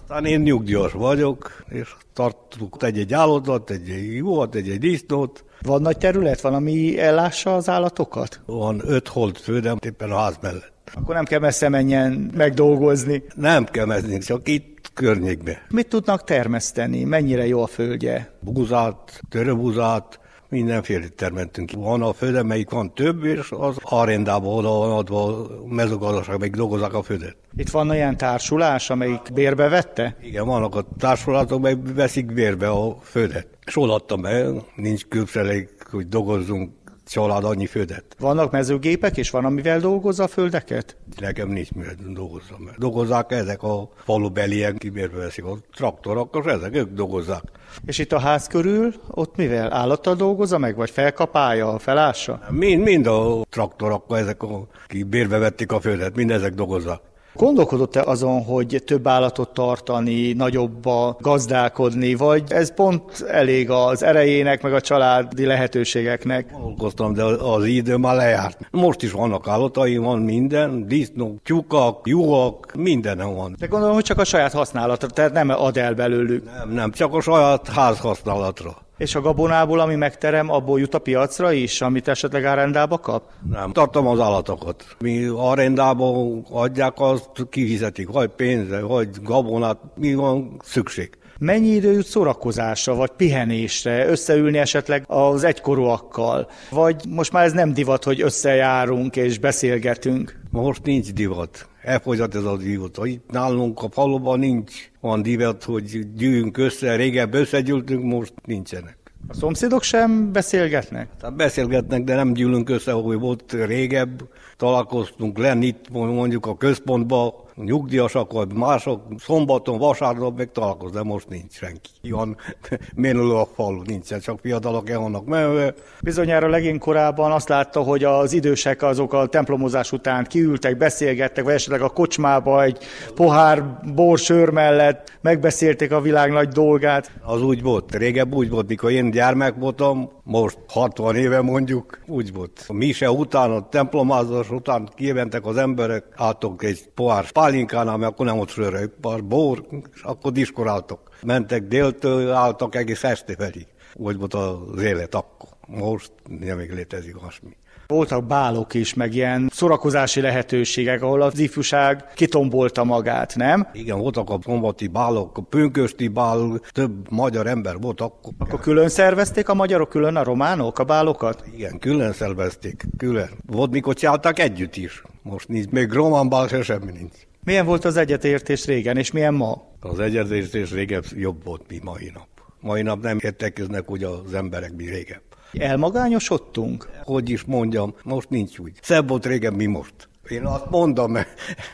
Aztán én nyugdíjas vagyok, és tartunk egy-egy állatot, egy-egy juhat, egy-egy disznót. Van nagy terület, van, ami ellássa az állatokat? Van öt holt földem éppen a ház mellett. Akkor nem kell messze menjen megdolgozni. Nem kell menni, csak itt környékbe. Mit tudnak termeszteni? Mennyire jó a földje? Búzát, töröbúzát, mindenféle termeltünk. Van a földem, melyik van több, és az arendába oda van adva a mezőgazdaság, melyik dolgozzák a földet. Itt van olyan társulás, amelyik bérbe vette? Igen, vannak a társulatok, melyik veszik bérbe a földet. És odaadtam be, nincs külszelég, hogy dolgozzunk család annyi földet. Vannak mezőgépek, és van, amivel dolgozza a földeket? Nekem nincs mivel dolgozzam. Mert dolgozzák ezek a falubeliek, kibérbe veszik a traktorok, és ezek ők dolgozzák. És itt a ház körül, ott mivel? Állattal dolgozza meg, vagy felkapálja, felássa? Mind, mind a traktorok, ezek, a, akik bérbe vették a földet, mind ezek dolgozzák. Gondolkodott-e azon, hogy több állatot tartani, nagyobba gazdálkodni, vagy ez pont elég az erejének, meg a családi lehetőségeknek? Gondolkoztam, de az idő már lejárt. Most is vannak állataim, van minden, disznók, tyúkak, juhak, mindenem van. De gondolom, hogy csak a saját használatra, tehát nem ad el belőlük. Nem, nem, csak a saját házhasználatra. És a gabonából, ami megterem, abból jut a piacra is, amit esetleg arendába kap? Nem, tartom az állatokat. Mi arendába adják, azt kifizetik, vagy pénzre, vagy gabonát, mi van szükség. Mennyi idő jut szórakozásra, vagy pihenésre, összeülni esetleg az egykorúakkal? Vagy most már ez nem divat, hogy összejárunk és beszélgetünk? Most nincs divat. Elfogyott ez a divat. Itt nálunk a faluban nincs olyan divat, hogy gyűjünk össze, régebb összegyűltünk, most nincsenek. A szomszédok sem beszélgetnek? Tehát beszélgetnek, de nem gyűlünk össze, ahogy volt régebb. Találkoztunk lenni itt mondjuk a központban, nyugdíjasak vagy mások, szombaton, vasárnap meg találkozni, de most nincs senki. Van menülő a falu, nincsen, csak fiatalok el vannak menve. Bizonyára legény korában azt látta, hogy az idősek azok a templomozás után kiültek, beszélgettek, vagy esetleg a kocsmába egy pohár borsör mellett megbeszélték a világ nagy dolgát. Az úgy volt, régebb úgy volt, mikor én gyermek voltam, most hatvan éve mondjuk, úgy volt. A mise után, a templomázás után kijelentek az emberek, álltok egy pohár pálinkánál, mert akkor nem ott sörre, egy pár bor, és akkor diskoráltak. Mentek déltől, álltak egész este felé. Úgy volt az élet akkor. Most nem még létezik hasmi. Voltak bálok is, meg ilyen szórakozási lehetőségek, ahol az ifjúság kitombolta magát, nem? Igen, voltak a szombati bálok, a pünkösdi bál, több magyar ember volt akkor. Akkor külön szervezték a magyarok, külön a románok a bálokat? Igen, külön szervezték, külön. Volt, mikor csináltak együtt is. Most nincs, még román bál se semmi nincs. Milyen volt az egyetértés régen, és milyen ma? Az egyetértés régen jobb volt, mi mai nap. Mai nap nem értekeznek úgy az emberek, mi régebb. Elmagányosodtunk? Hogy is mondjam, most nincs úgy. Szebb volt régen, mi most. Én azt mondom, mert...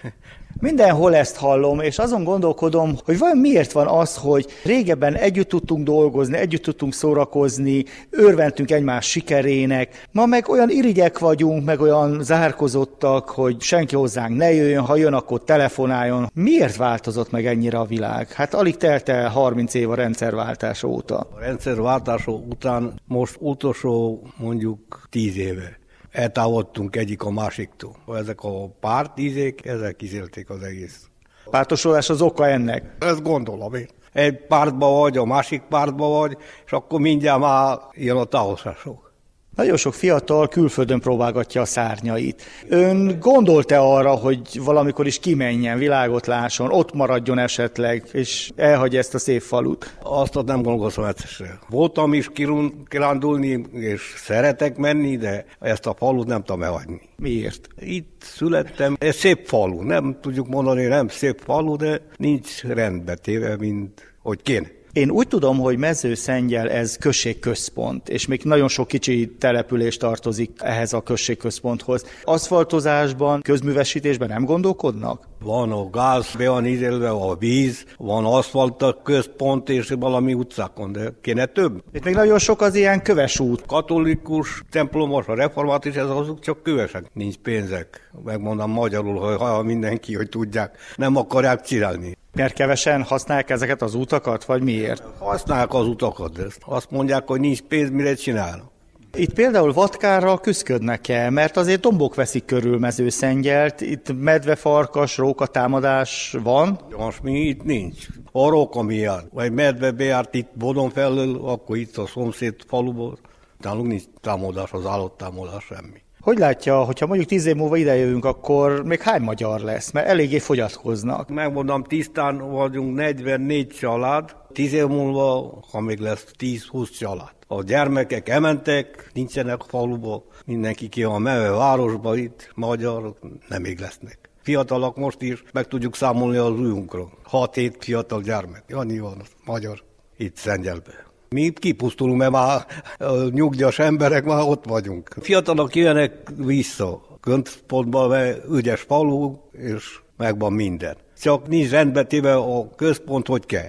Mindenhol ezt hallom, és azon gondolkodom, hogy vajon miért van az, hogy régebben együtt tudtunk dolgozni, együtt tudtunk szórakozni, örventünk egymás sikerének, ma meg olyan irigyek vagyunk, meg olyan zárkozottak, hogy senki hozzánk ne jöjjön, ha jön, akkor telefonáljon. Miért változott meg ennyire a világ? Hát alig telt el harminc év a rendszerváltás óta. A rendszerváltás után most utolsó mondjuk tíz éve. Eltávolodtunk egyik a másiktól. Ezek a pártízék, ezek kizélték az egész. A pártosolás az oka ennek? Ezt gondolom én. Egy pártba vagy, a másik pártba vagy, és akkor mindjárt már jön a távolságok. Nagyon sok fiatal külföldön próbálgatja a szárnyait. Ön gondolt-e arra, hogy valamikor is kimenjen, világot lásson, ott maradjon esetleg, és elhagyja ezt a szép falut? Azt nem gondolkozom egyszerűen. Voltam is kirándulni, és szeretek menni, de ezt a falut nem tudom elhagyni. Miért? Itt születtem, ez szép falu, nem tudjuk mondani, nem szép falu, de nincs rendbe téve, mint hogy kéne. Én úgy tudom, hogy Mezőszengyel ez községközpont, és még nagyon sok kicsi település tartozik ehhez a községközponthoz. Aszfaltozásban, közművesítésben nem gondolkodnak? Van a gáz, be van ízelve a víz, van aszfalt központ és valami utcákon, de kéne több. Itt még nagyon sok az ilyen köves út. Katolikus templomos, a református, ez azok csak kövesek. Nincs pénzek. Megmondom magyarul, hogy ha mindenki, hogy tudják, nem akarják csinálni. Mert kevesen használják ezeket az utakat, vagy miért? Használják az utakat, de azt mondják, hogy nincs pénz, mire csinálnak. Itt például Vatkárral küszködnek-e, mert azért dombok veszik körül Mezőszengyelt, itt medvefarkas, róka támadás van? Most mi itt nincs. A róka miatt, vagy medve bejárt itt Bodon felől, akkor itt a szomszéd faluból. Nálunk nincs támadás, az állattámadás, semmi. Hogy látja, hogyha mondjuk tíz év múlva idejövünk, akkor még hány magyar lesz? Mert eléggé fogyatkoznak. Megmondom, tisztán vagyunk negyvennégy család, tíz év múlva, ha még lesz tíz-húsz család. A gyermekek elmentek, nincsenek faluba, mindenki ki van menve városba itt, magyar, nem még lesznek. Fiatalak most is meg tudjuk számolni az ujjunkról. hat-hét fiatal gyermek, annyi van magyar itt Szengyelben. Mi itt kipusztulunk, mert már nyugdíjas emberek már ott vagyunk. Fiatalok jönnek vissza, központban, mert ügyes falu, és megvan minden. Csak nincs rendbe téve a központ, hogy kell.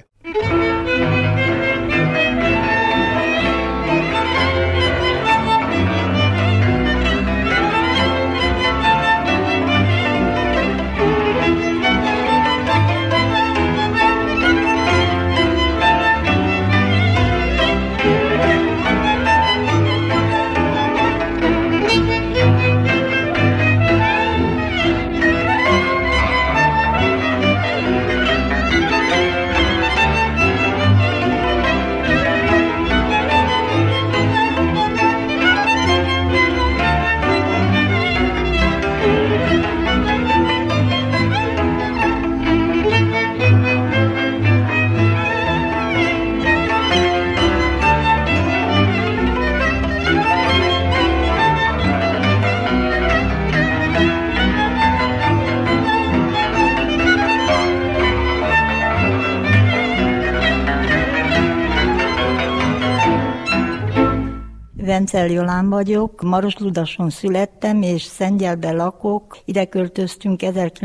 Vencel Jolán vagyok, Marosludason születtem, és Szengyelben lakok. Ide költöztünk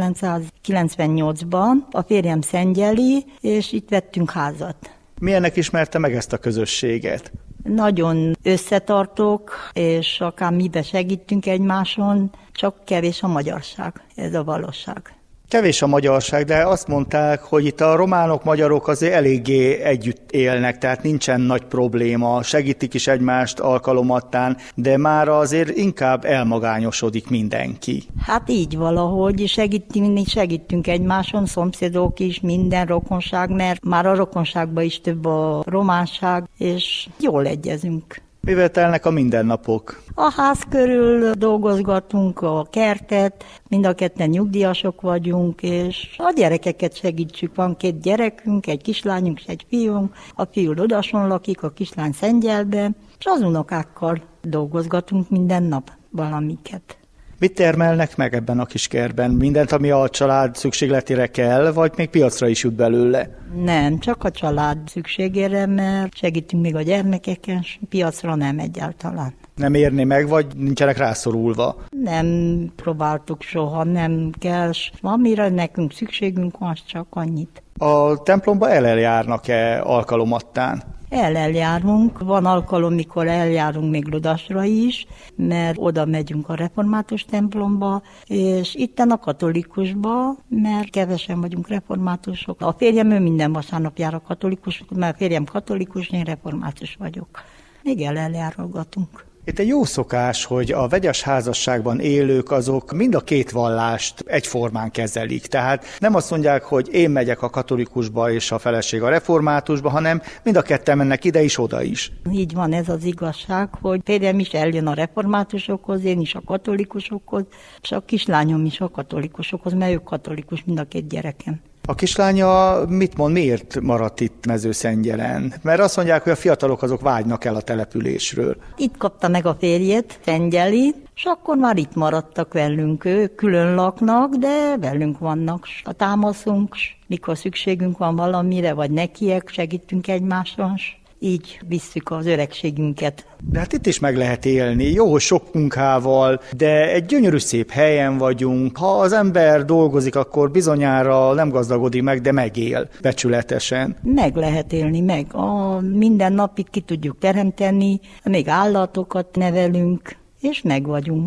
ezerkilencszázkilencvennyolcban, a férjem szengyeli, és itt vettünk házat. Milyennek ismerte meg ezt a közösséget? Nagyon összetartók, és akár mibe segítünk egymáson, csak kevés a magyarság, ez a valóság. Kevés a magyarság, de azt mondták, hogy itt a románok, magyarok azért eléggé együtt élnek, tehát nincsen nagy probléma, segítik is egymást alkalomattán, de már azért inkább elmagányosodik mindenki. Hát így valahogy, segítünk, segítünk egymáson, szomszédok is, minden rokonság, mert már a rokonságban is több a románság, és jól egyezünk. Mivel telnek a mindennapok? A ház körül dolgozgatunk, a kertet, mind a ketten nyugdíjasok vagyunk, és a gyerekeket segítsük. Van két gyerekünk, egy kislányunk és egy fiunk. A fiú Ludason lakik, a kislány Szengyelben, és az unokákkal dolgozgatunk minden nap valamiket. Mit termelnek meg ebben a kis kertben? Mindent, ami a család szükségletére kell, vagy még piacra is jut belőle? Nem, csak a család szükségére, mert segítünk még a gyermekeken, piacra nem egyáltalán. Nem érni meg, vagy nincsenek rászorulva? Nem próbáltuk soha, nem kell. Amire nekünk szükségünk van, csak annyit. A templomba eljárnak-e alkalomattán? El eljárunk. Van alkalom, mikor eljárunk még Ludasra is, mert oda megyünk a református templomba, és itten a katolikusba, mert kevesen vagyunk reformátusok. A férjem ő minden vasárnap jár a katolikus, mert a férjem katolikus, én református vagyok. Még el eljárogatunk. Itt egy jó szokás, hogy a vegyes házasságban élők azok mind a két vallást egyformán kezelik. Tehát nem azt mondják, hogy én megyek a katolikusba és a feleség a reformátusba, hanem mind a ketten mennek ide is, oda is. Így van, ez az igazság, hogy férjem is eljön a reformátusokhoz, én is a katolikusokhoz, és a kislányom is a katolikusokhoz, mert ők katolikus mind a két gyerekem. A kislánya mit mond, miért maradt itt Mezőszengyelen? Mert azt mondják, hogy a fiatalok azok vágynak el a településről. Itt kapta meg a férjét, Szengyeli, és akkor már itt maradtak velünk. Ők külön laknak, de velünk vannak. A támaszunk, mikor szükségünk van valamire, vagy nekiek, segítünk egymáson. Így visszük az öregségünket. De hát itt is meg lehet élni, jó, hogy sok munkával, de egy gyönyörű szép helyen vagyunk. Ha az ember dolgozik, akkor bizonyára nem gazdagodik meg, de megél becsületesen. Meg lehet élni, meg. A minden nap itt ki tudjuk teremteni, még állatokat nevelünk, és meg vagyunk.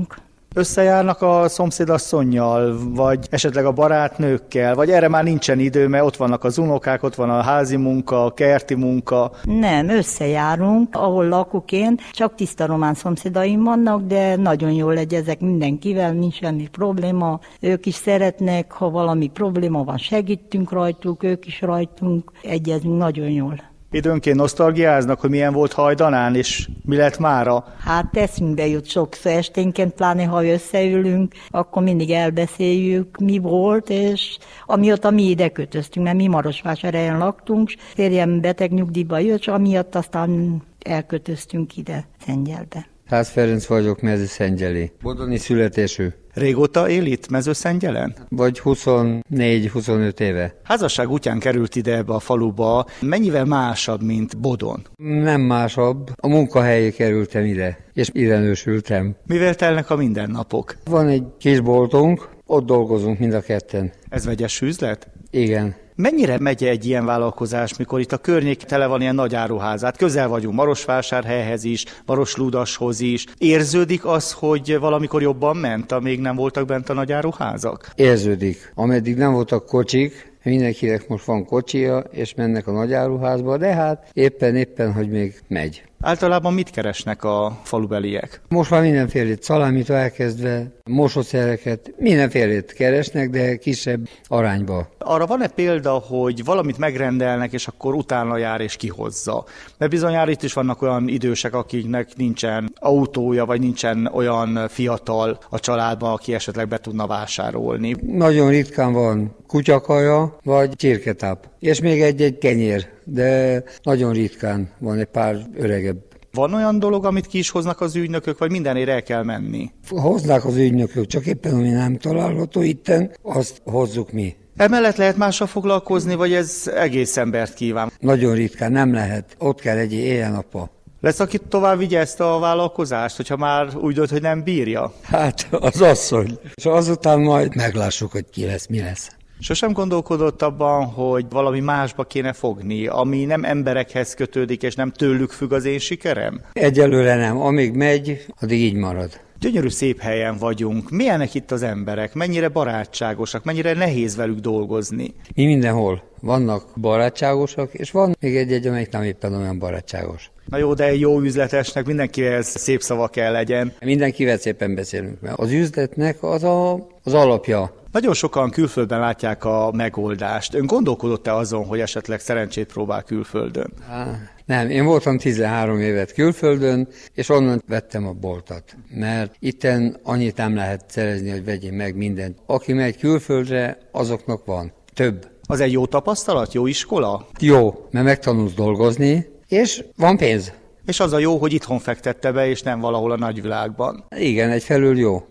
Összejárnak a szomszédasszonnyal, vagy esetleg a barátnőkkel, vagy erre már nincsen idő, mert ott vannak az unokák, ott van a házi munka, a kerti munka. Nem, összejárunk, ahol lakok én, csak tiszta román szomszédaim vannak, de nagyon jól egyezek mindenkivel, nincs semmi probléma. Ők is szeretnek, ha valami probléma van, segítünk rajtuk, ők is rajtunk, egyezünk nagyon jól. Időnként nosztalgiáznak, hogy milyen volt Hajdanán, és mi lett mára? Hát eszünkbe jut sokszor esténként, pláne ha összeülünk, akkor mindig elbeszéljük, mi volt, és amióta mi ide kötöztünk, mert mi Marosvásárhelyen laktunk, férjem beteg nyugdíjba jött, és amiatt aztán elkötöztünk ide, Szengyelbe. Szász Ferenc vagyok, mezőszengyeli. Bodoni születésű. Régóta él itt Mezőszengyelen? Vagy huszonnégy-huszonöt éve. Házasság útján került ide ebbe a faluba. Mennyivel másabb, mint Bodon? Nem másabb. A munkahelyé kerültem ide, és ide nősültem. Mivel telnek a mindennapok? Van egy kis boltunk, ott dolgozunk mind a ketten. Ez vegyes üzlet? Igen. Mennyire megy egy ilyen vállalkozás, mikor itt a környék tele van ilyen nagy áruházát? Közel vagyunk Marosvásárhelyhez is, Maroslúdashoz is. Érződik az, hogy valamikor jobban ment, amíg nem voltak bent a nagy áruházak? Érződik. Ameddig nem voltak kocsik, mindenkinek most van kocsia, és mennek a nagy áruházba, de hát éppen-éppen, hogy még megy. Általában mit keresnek a falubeliek? Most már mindenfélét, szalámitól elkezdve, mosószereket, mindenfélét keresnek, de kisebb arányba. Arra van-e példa, hogy valamit megrendelnek, és akkor utána jár és kihozza? Mert bizonyára itt is vannak olyan idősek, akiknek nincsen autója, vagy nincsen olyan fiatal a családban, aki esetleg be tudna vásárolni. Nagyon ritkán van kutyakaja, vagy csirketáp. És még egy-egy kenyér, de nagyon ritkán van egy pár öregebb. Van olyan dolog, amit ki is hoznak az ügynökök, vagy mindenére el kell menni? Hoznák az ügynökök, csak éppen ami nem található itten, azt hozzuk mi. Emellett lehet mással foglalkozni, vagy ez egész embert kíván? Nagyon ritkán, nem lehet. Ott kell egy éjjel-nappal. Lesz, aki tovább vigye ezt a vállalkozást, hogyha már úgy dönt, hogy nem bírja? Hát az asszony. És azután majd meglássuk, hogy ki lesz, mi lesz. Sosem gondolkodott abban, hogy valami másba kéne fogni, ami nem emberekhez kötődik, és nem tőlük függ az én sikerem? Egyelőre nem. Amíg megy, addig így marad. Gyönyörű szép helyen vagyunk. Milyenek itt az emberek? Mennyire barátságosak? Mennyire nehéz velük dolgozni? Mi mindenhol. Vannak barátságosak, és van még egy-egy, amelyik nem éppen olyan barátságos. Na jó, de egy jó üzletesnek mindenkihez szép szava kell legyen. Mindenkivel szépen beszélünk, mert az üzletnek az a, az alapja. Nagyon sokan külföldön látják a megoldást. Ön gondolkodott-e azon, hogy esetleg szerencsét próbál külföldön? Há, nem, én voltam tizenhárom évet külföldön, és onnan vettem a boltot. Mert itten annyit nem lehet szerezni, hogy vegyél meg mindent. Aki megy külföldre, azoknak van. Több. Az egy jó tapasztalat, jó iskola? Jó, mert megtanulsz dolgozni, és van pénz. És az a jó, hogy itthon fektette be, és nem valahol a nagyvilágban. Igen, egyfelől jó.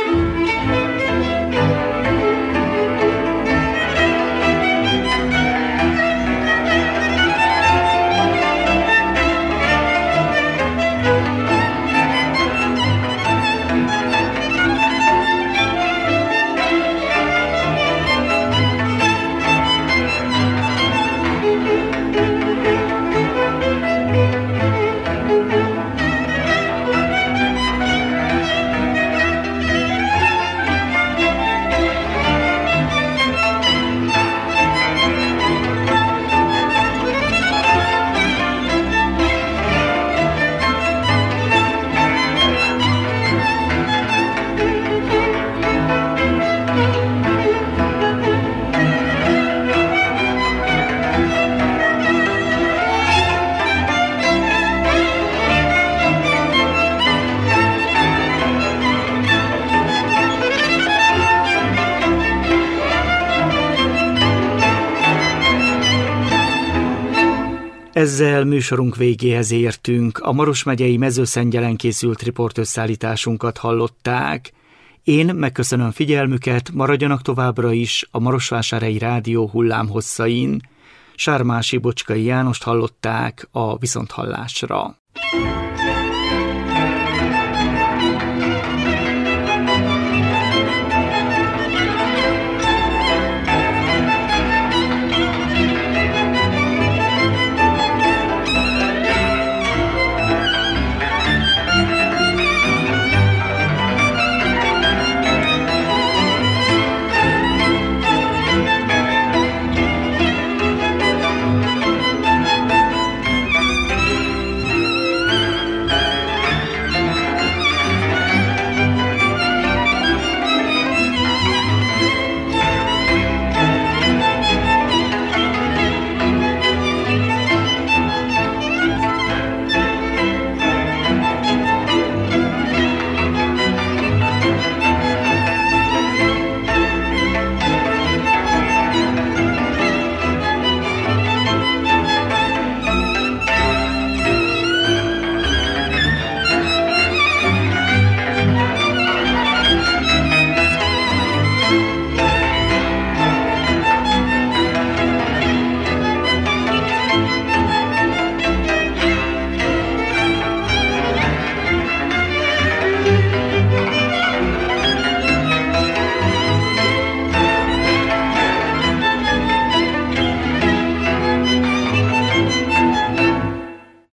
Ezzel műsorunk végéhez értünk. A Maros megyei Mezőszengyelen készült riportösszállításunkat hallották. Én megköszönöm figyelmüket, maradjanak továbbra is a Marosvásárhelyi Rádió hullámhosszain. Sármási Bocskai Jánost hallották a viszonthallásra.